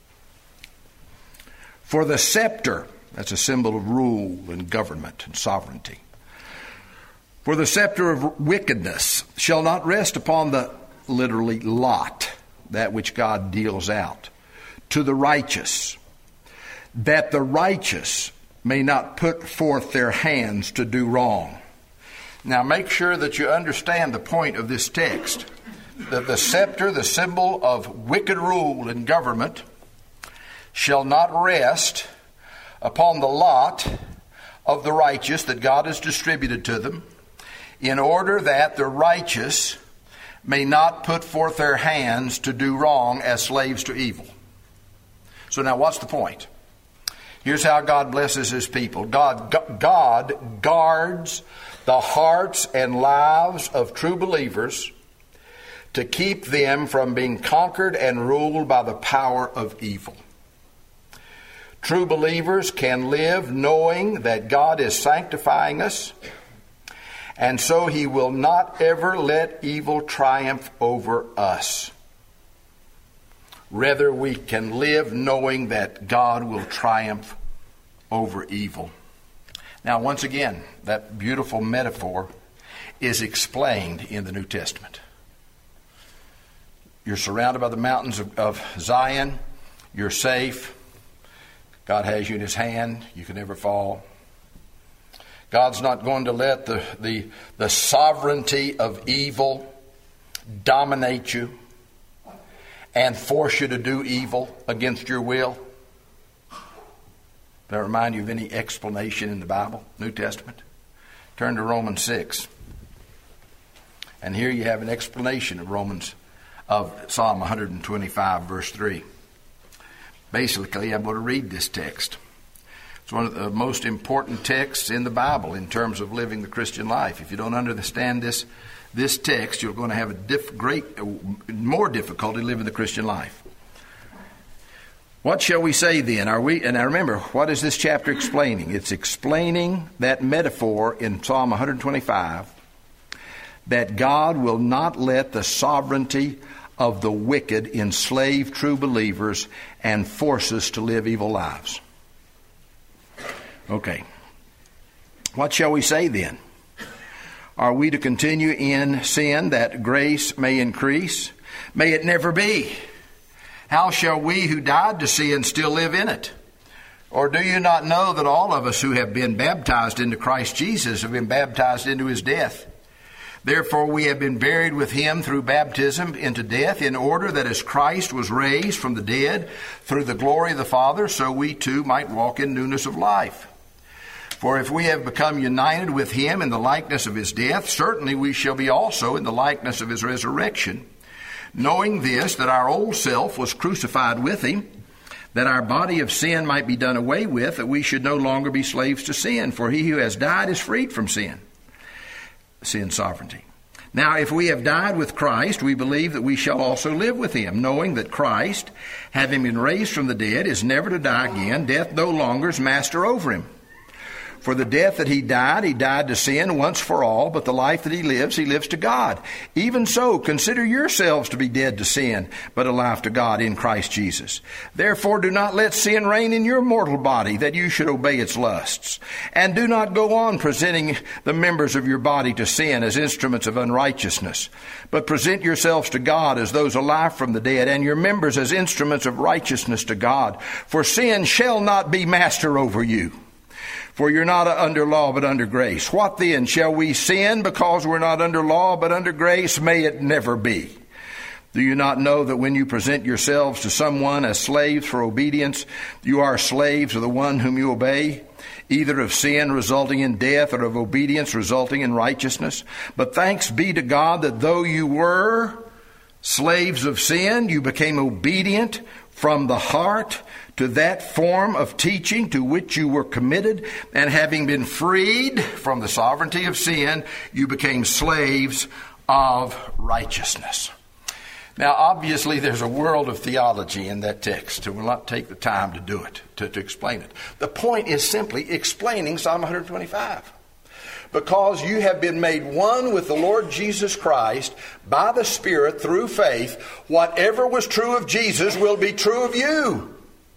For the scepter, that's a symbol of rule and government and sovereignty. For the scepter of wickedness shall not rest upon the, literally, lot, that which God deals out, to the righteous, that the righteous may not put forth their hands to do wrong. Now make sure that you understand the point of this text. That the scepter, the symbol of wicked rule and government, shall not rest upon the lot of the righteous that God has distributed to them, in order that the righteous may not put forth their hands to do wrong as slaves to evil. So now what's the point? Here's how God blesses his people. God, God guards the hearts and lives of true believers to keep them from being conquered and ruled by the power of evil. True believers can live knowing that God is sanctifying us, and so He will not ever let evil triumph over us. Rather, we can live knowing that God will triumph over evil. Now, once again, that beautiful metaphor is explained in the New Testament. You're surrounded by the mountains of, of Zion. You're safe. God has you in His hand. You can never fall. God's not going to let the, the, the sovereignty of evil dominate you and force you to do evil against your will. Does that remind you of any explanation in the Bible, New Testament? Turn to Romans six. And here you have an explanation of Romans, of Psalm one twenty-five, verse three. Basically, I'm going to read this text. It's one of the most important texts in the Bible in terms of living the Christian life. If you don't understand this, this text, you're going to have a diff, great, more difficulty living the Christian life. What shall we say then? Are we? And now remember, what is this chapter explaining? It's explaining that metaphor in Psalm one twenty-five, that God will not let the sovereignty of the wicked enslave true believers and force us to live evil lives. Okay. What shall we say then? Are we to continue in sin that grace may increase? May it never be. How shall we who died to sin still live in it? Or do you not know that all of us who have been baptized into Christ Jesus have been baptized into His death? Therefore we have been buried with Him through baptism into death, in order that as Christ was raised from the dead through the glory of the Father, so we too might walk in newness of life. For if we have become united with Him in the likeness of His death, certainly we shall be also in the likeness of His resurrection. Knowing this, that our old self was crucified with Him, that our body of sin might be done away with, that we should no longer be slaves to sin. For he who has died is freed from sin. Sin sovereignty. Now, if we have died with Christ, we believe that we shall also live with Him, knowing that Christ, having been raised from the dead, is never to die again. Death no longer is master over Him. For the death that He died, He died to sin once for all, but the life that He lives, He lives to God. Even so, consider yourselves to be dead to sin, but alive to God in Christ Jesus. Therefore, do not let sin reign in your mortal body, that you should obey its lusts. And do not go on presenting the members of your body to sin as instruments of unrighteousness, but present yourselves to God as those alive from the dead, and your members as instruments of righteousness to God. For sin shall not be master over you. For you're not under law, but under grace. What then? Shall we sin because we're not under law, but under grace? May it never be. Do you not know that when you present yourselves to someone as slaves for obedience, you are slaves of the one whom you obey, either of sin resulting in death or of obedience resulting in righteousness? But thanks be to God that though you were slaves of sin, you became obedient from the heart to that form of teaching to which you were committed, and having been freed from the sovereignty of sin, you became slaves of righteousness. Now, obviously, there's a world of theology in that text, and we'll not take the time to do it, to, to explain it. The point is simply explaining Psalm one twenty-five. Because you have been made one with the Lord Jesus Christ by the Spirit through faith, whatever was true of Jesus will be true of you.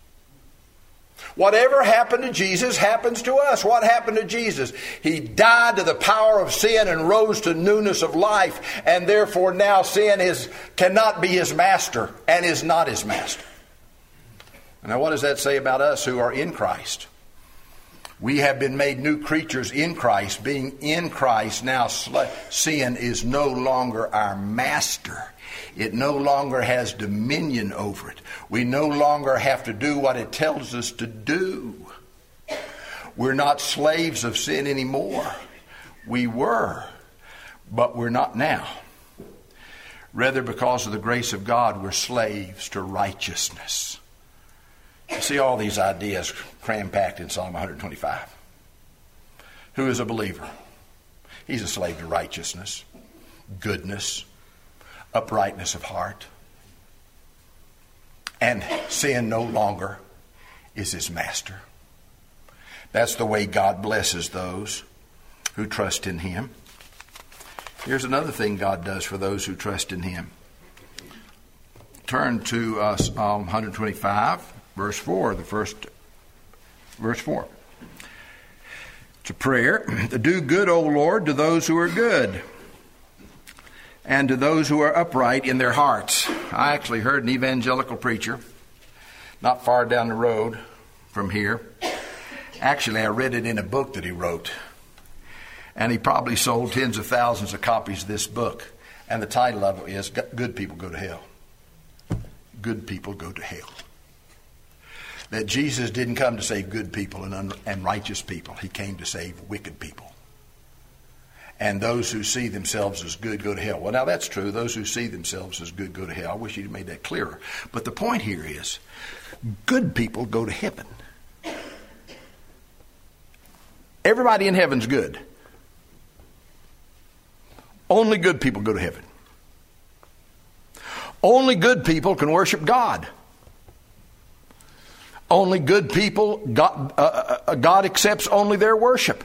Whatever happened to Jesus happens to us. What happened to Jesus? He died to the power of sin and rose to newness of life, and therefore now sin is cannot be His master and is not His master. Now, what does that say about us who are in Christ? We have been made new creatures in Christ. Being in Christ, now sin is no longer our master. It no longer has dominion over it. We no longer have to do what it tells us to do. We're not slaves of sin anymore. We were, but we're not now. Rather, because of the grace of God, we're slaves to righteousness. You see all these ideas cram-packed in Psalm one twenty-five. Who is a believer? He's a slave to righteousness, goodness, uprightness of heart. And sin no longer is his master. That's the way God blesses those who trust in him. Here's another thing God does for those who trust in him. Turn to uh, Psalm one twenty-five, verse four, the first verse four. It's a prayer. Do good, O Lord, to those who are good, and to those who are upright in their hearts. I actually heard an evangelical preacher not far down the road from here. Actually, I read it in a book that he wrote. And he probably sold tens of thousands of copies of this book. And the title of it is Good People Go to Hell. Good people go to hell. That Jesus didn't come to save good people and, un- and righteous people. He came to save wicked people. And those who see themselves as good go to hell. Well, now that's true. Those who see themselves as good go to hell. I wish he'd made that clearer. But the point here is, good people go to heaven. Everybody in heaven's good. Only good people go to heaven. Only good people can worship God. Only good people, God, uh, uh, God accepts only their worship.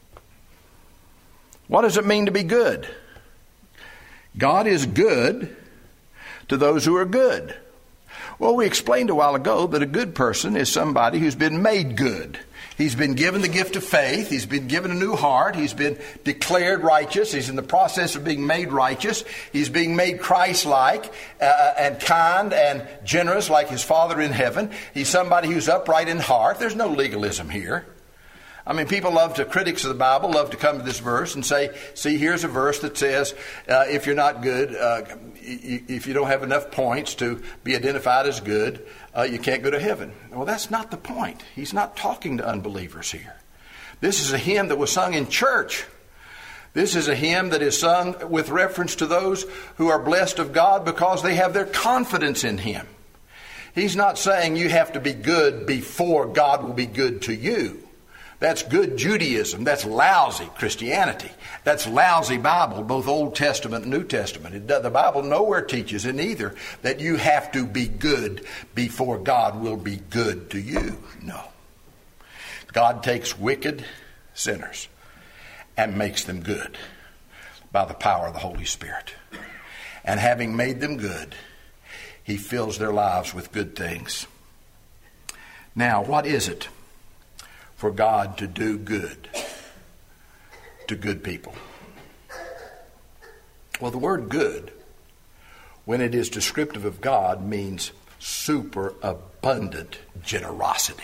What does it mean to be good? God is good to those who are good. Well, we explained a while ago that a good person is somebody who's been made good. He's been given the gift of faith. He's been given a new heart. He's been declared righteous. He's in the process of being made righteous. He's being made Christ-like uh, and kind and generous like his Father in heaven. He's somebody who's upright in heart. There's no legalism here. I mean, people love to, critics of the Bible love to come to this verse and say, see, here's a verse that says, uh, if you're not good, uh, if you don't have enough points to be identified as good, uh, you can't go to heaven. Well, that's not the point. He's not talking to unbelievers here. This is a hymn that was sung in church. This is a hymn that is sung with reference to those who are blessed of God because they have their confidence in him. He's not saying you have to be good before God will be good to you. That's good Judaism. That's lousy Christianity. That's lousy Bible, both Old Testament and New Testament. It, the Bible nowhere teaches in either that you have to be good before God will be good to you. No. God takes wicked sinners and makes them good by the power of the Holy Spirit. And having made them good, he fills their lives with good things. Now, what is it for God to do good to good people? Well, the word good, when it is descriptive of God, means superabundant generosity.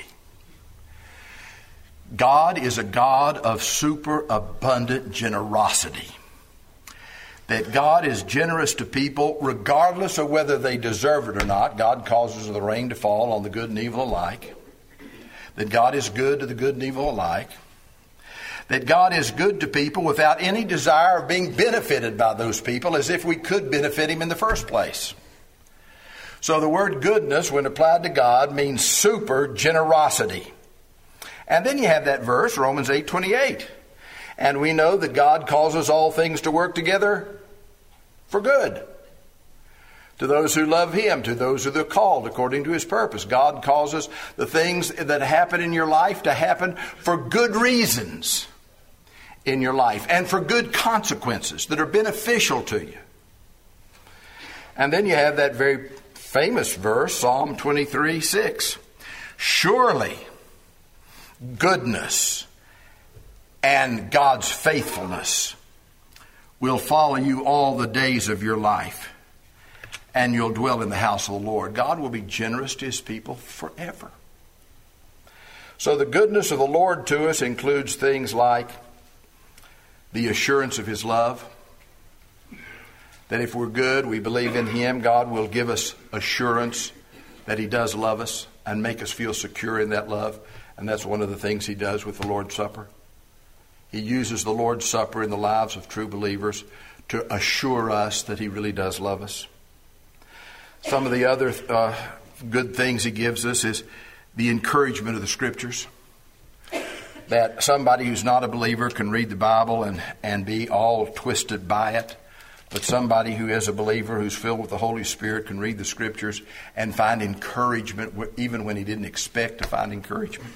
God is a God of superabundant generosity. That God is generous to people regardless of whether they deserve it or not. God causes the rain to fall on the good and evil alike. That God is good to the good and evil alike. That God is good to people without any desire of being benefited by those people, as if we could benefit him in the first place. So the word goodness, when applied to God, means super generosity. And then you have that verse, Romans eight twenty-eight. And we know that God causes all things to work together for good. To those who love him, to those who are called according to his purpose. God causes the things that happen in your life to happen for good reasons in your life and for good consequences that are beneficial to you. And then you have that very famous verse, Psalm twenty-three six. Surely goodness and God's faithfulness will follow you all the days of your life, and you'll dwell in the house of the Lord. God will be generous to his people forever. So the goodness of the Lord to us includes things like the assurance of his love. That if we're good, we believe in him, God will give us assurance that he does love us and make us feel secure in that love. And that's one of the things he does with the Lord's Supper. He uses the Lord's Supper in the lives of true believers to assure us that he really does love us. Some of the other uh, good things he gives us is the encouragement of the Scriptures. That somebody who's not a believer can read the Bible and, and be all twisted by it. But somebody who is a believer, who's filled with the Holy Spirit, can read the Scriptures and find encouragement even when he didn't expect to find encouragement.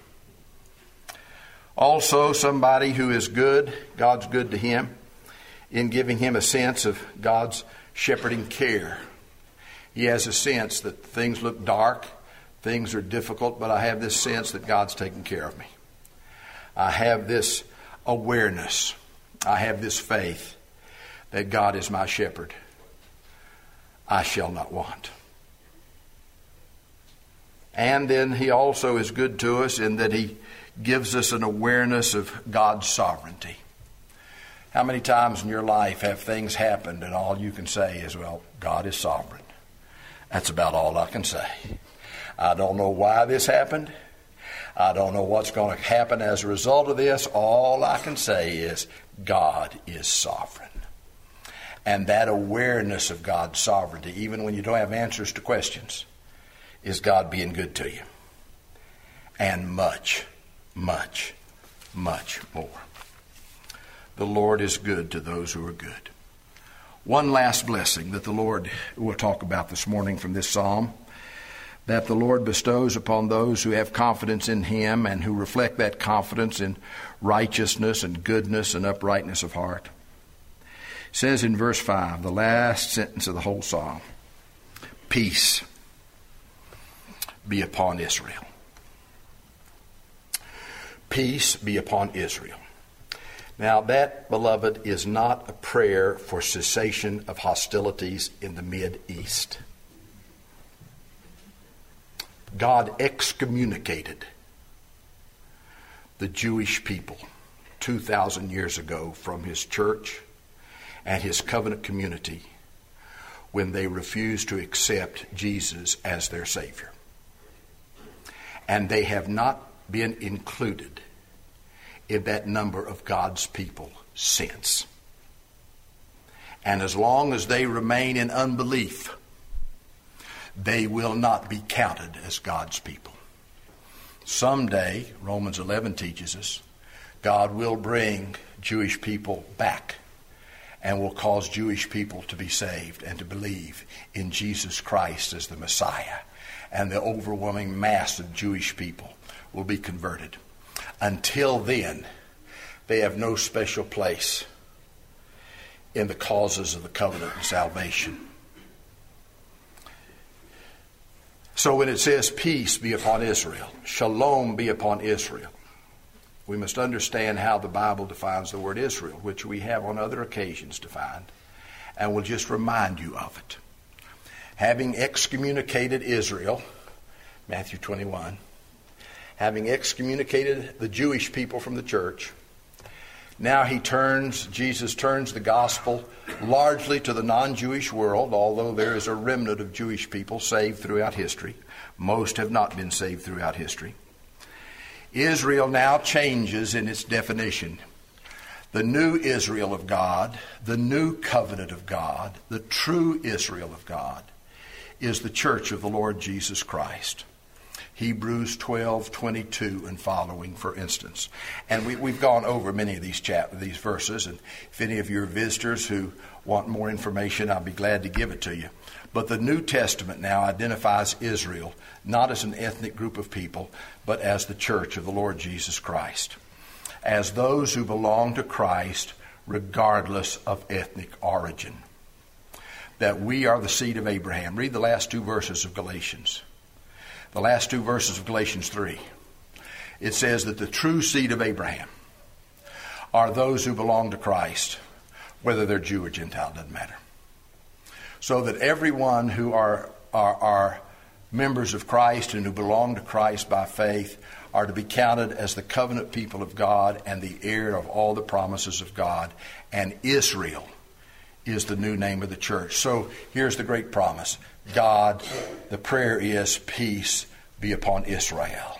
Also, somebody who is good, God's good to him, in giving him a sense of God's shepherding care. He has a sense that things look dark, things are difficult, but I have this sense that God's taking care of me. I have this awareness, I have this faith that God is my shepherd. I shall not want. And then he also is good to us in that he gives us an awareness of God's sovereignty. How many times in your life have things happened and all you can say is, well, God is sovereign. That's about all I can say. I don't know why this happened. I don't know what's going to happen as a result of this. All I can say is God is sovereign. And that awareness of God's sovereignty, even when you don't have answers to questions, is God being good to you. And much, much, much more. The Lord is good to those who are good. One last blessing that the Lord will talk about this morning from this psalm, that the Lord bestows upon those who have confidence in him and who reflect that confidence in righteousness and goodness and uprightness of heart. It says in verse five, the last sentence of the whole psalm, peace be upon Israel. Peace be upon Israel. Now that, beloved, is not a prayer for cessation of hostilities in the Mid-East. God excommunicated the Jewish people two thousand years ago from his church and his covenant community when they refused to accept Jesus as their Savior. And they have not been included in that number of God's people since. And as long as they remain in unbelief, they will not be counted as God's people. Someday, Romans eleven teaches us, God will bring Jewish people back and will cause Jewish people to be saved and to believe in Jesus Christ as the Messiah. And the overwhelming mass of Jewish people will be converted. Until then, they have no special place in the causes of the covenant and salvation. So when it says peace be upon Israel, shalom be upon Israel, we must understand how the Bible defines the word Israel, which we have on other occasions defined, and we'll just remind you of it. Having excommunicated Israel, Matthew twenty-one, having excommunicated the Jewish people from the church, now he turns, Jesus turns the gospel largely to the non-Jewish world, although there is a remnant of Jewish people saved throughout history. Most have not been saved throughout history. Israel now changes in its definition. The new Israel of God, the new covenant of God, the true Israel of God, is the church of the Lord Jesus Christ. Hebrews twelve twenty-two and following, for instance. And we, we've gone over many of these chap- these verses, and if any of your visitors who want more information, I'll be glad to give it to you. But the New Testament now identifies Israel not as an ethnic group of people, but as the church of the Lord Jesus Christ, as those who belong to Christ regardless of ethnic origin. That we are the seed of Abraham. Read the last two verses of Galatians. The last two verses of Galatians three. It says that the true seed of Abraham are those who belong to Christ, whether they're Jew or Gentile, doesn't matter. So that everyone who are, are, are members of Christ and who belong to Christ by faith are to be counted as the covenant people of God and the heir of all the promises of God. And Israel is the new name of the church. So here's the great promise. God, the prayer is, peace be upon Israel.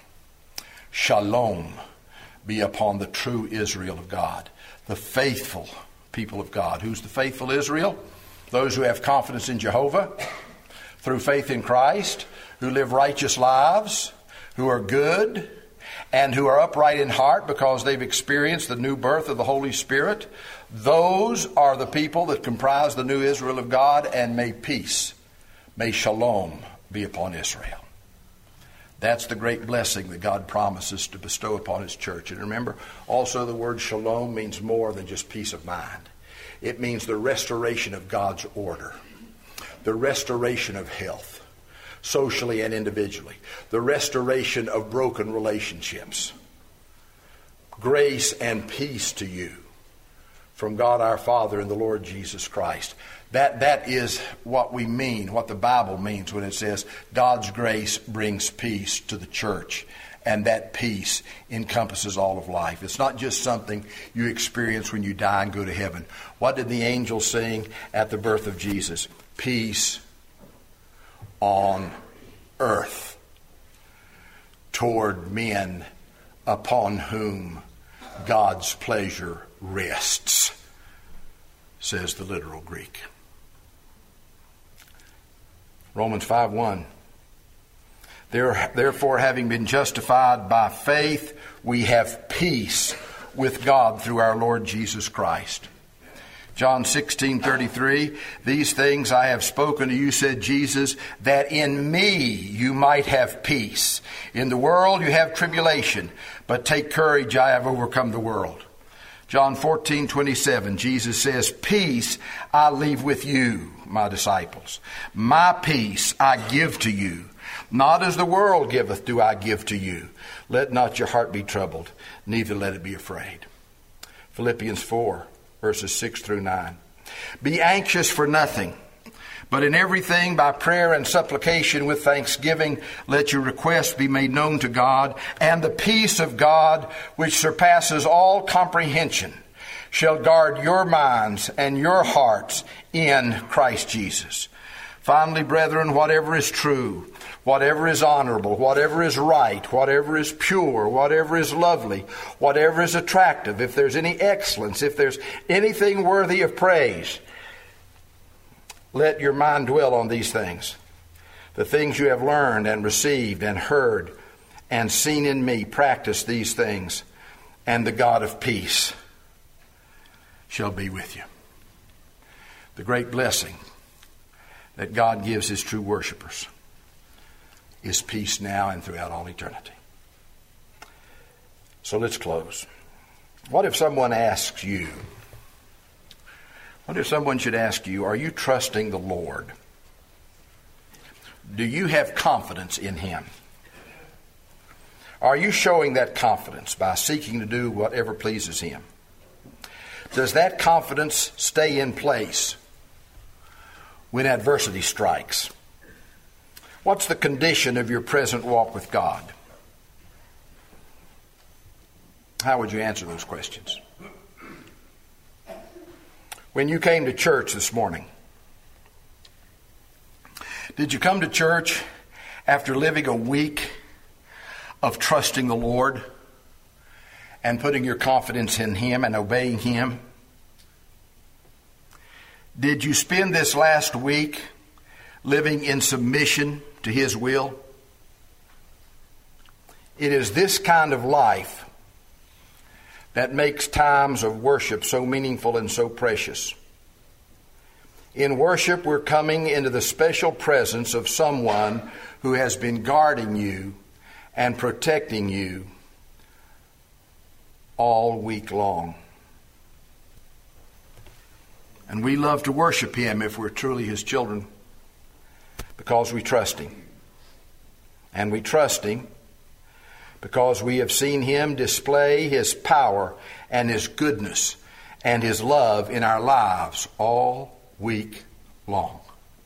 Shalom be upon the true Israel of God, the faithful people of God. Who's the faithful Israel? Those who have confidence in Jehovah through faith in Christ, who live righteous lives, who are good, and who are upright in heart because they've experienced the new birth of the Holy Spirit. Those are the people that comprise the new Israel of God, and may peace, may shalom be upon Israel. That's the great blessing that God promises to bestow upon His church. And remember, also the word shalom means more than just peace of mind. It means the restoration of God's order, the restoration of health, socially and individually, the restoration of broken relationships. Grace and peace to you from God our Father and the Lord Jesus Christ. That, that is what we mean, what the Bible means when it says God's grace brings peace to the church. And that peace encompasses all of life. It's not just something you experience when you die and go to heaven. What did the angels sing at the birth of Jesus? Peace on earth toward men upon whom God's pleasure rests, says the literal Greek. Romans five one. Therefore, having been justified by faith, we have peace with God through our Lord Jesus Christ. John sixteen thirty-three, these things I have spoken to you, said Jesus, that in me you might have peace. In the world you have tribulation, but take courage, I have overcome the world. John fourteen twenty-seven, Jesus says, peace I leave with you, my disciples. My peace I give to you. Not as the world giveth do I give to you. Let not your heart be troubled, neither let it be afraid. Philippians four, verses six through nine. Be anxious for nothing, but in everything by prayer and supplication with thanksgiving, let your requests be made known to God, and the peace of God, which surpasses all comprehension, shall guard your minds and your hearts in Christ Jesus. Finally, brethren, whatever is true, whatever is honorable, whatever is right, whatever is pure, whatever is lovely, whatever is attractive, if there's any excellence, if there's anything worthy of praise, let your mind dwell on these things. The things you have learned and received and heard and seen in me, practice these things, and the God of peace shall be with you. The great blessing that God gives His true worshipers is peace now and throughout all eternity. So let's close. What if someone asks you, what if someone should ask you, are you trusting the Lord? Do you have confidence in Him? Are you showing that confidence by seeking to do whatever pleases Him? Does that confidence stay in place when adversity strikes? What's the condition of your present walk with God? How would you answer those questions? When you came to church this morning, did you come to church after living a week of trusting the Lord and putting your confidence in Him and obeying Him? Did you spend this last week living in submission to His will? It is this kind of life that makes times of worship so meaningful and so precious. In worship, we're coming into the special presence of someone who has been guarding you and protecting you all week long. And we love to worship Him if we're truly His children, because we trust Him. And we trust Him because we have seen Him display His power and His goodness and His love in our lives all week long.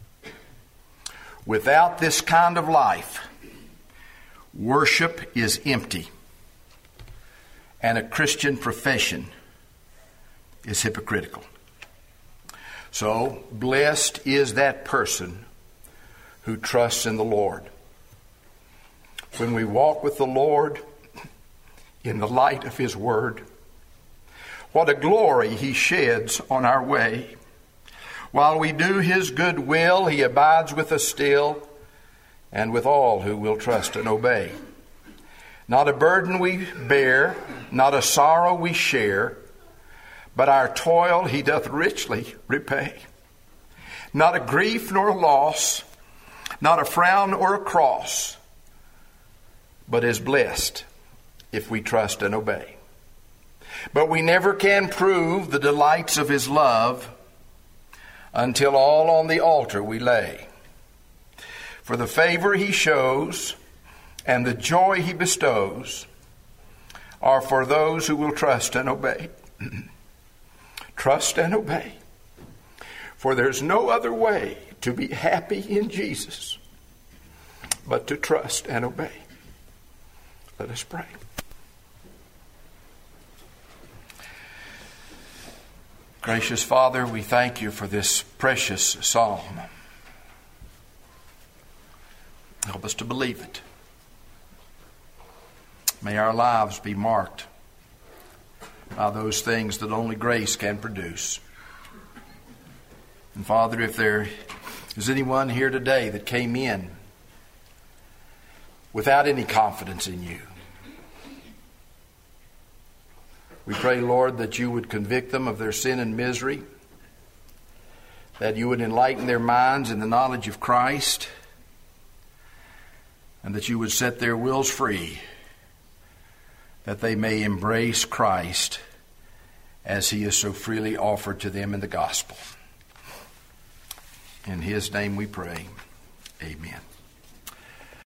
Without this kind of life, worship is empty, and a Christian profession is hypocritical. So, blessed is that person who trusts in the Lord. When we walk with the Lord in the light of His Word, what a glory He sheds on our way. While we do His good will, He abides with us still, and with all who will trust and obey. Not a burden we bear, not a sorrow we share, but our toil he doth richly repay. Not a grief nor a loss, not a frown or a cross, but is blessed if we trust and obey. But we never can prove the delights of his love until all on the altar we lay. For the favor he shows and the joy he bestows are for those who will trust and obey. Trust and obey. For there's no other way to be happy in Jesus but to trust and obey. Let us pray. Gracious Father, we thank you for this precious psalm. Help us to believe it. May our lives be marked by those things that only grace can produce. And Father, if there is anyone here today that came in without any confidence in you, we pray, Lord, that you would convict them of their sin and misery, that you would enlighten their minds in the knowledge of Christ, and that you would set their wills free, that they may embrace Christ as he is so freely offered to them in the gospel. In his name we pray. Amen.